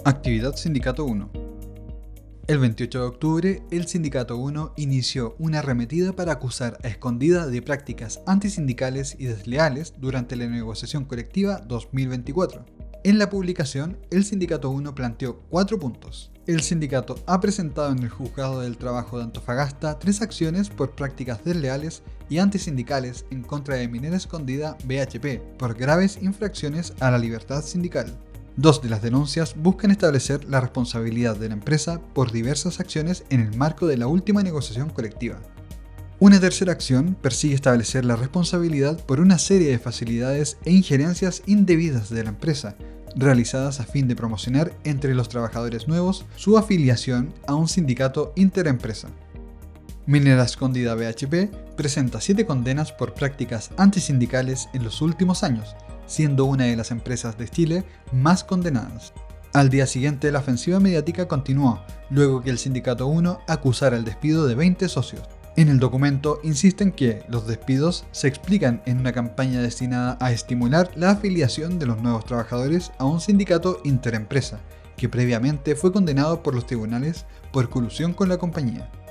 Actividad Sindicato 1. El 28 de octubre, el Sindicato 1 inició una arremetida para acusar a escondida de prácticas antisindicales y desleales durante la negociación colectiva 2024. En la publicación, el Sindicato 1 planteó 4 puntos. El sindicato ha presentado en el Juzgado del Trabajo de Antofagasta 3 acciones por prácticas desleales y antisindicales en contra de Minera Escondida BHP por graves infracciones a la libertad sindical. 2 de las denuncias buscan establecer la responsabilidad de la empresa por diversas acciones en el marco de la última negociación colectiva. Una tercera acción persigue establecer la responsabilidad por una serie de facilidades e injerencias indebidas de la empresa, realizadas a fin de promocionar entre los trabajadores nuevos su afiliación a un sindicato interempresa. Minera Escondida BHP presenta 7 condenas por prácticas antisindicales en los últimos años, siendo una de las empresas de Chile más condenadas. Al día siguiente, la ofensiva mediática continuó, luego que el Sindicato 1 acusara el despido de 20 socios. En el documento insisten que los despidos se explican en una campaña destinada a estimular la afiliación de los nuevos trabajadores a un sindicato interempresa, que previamente fue condenado por los tribunales por colusión con la compañía.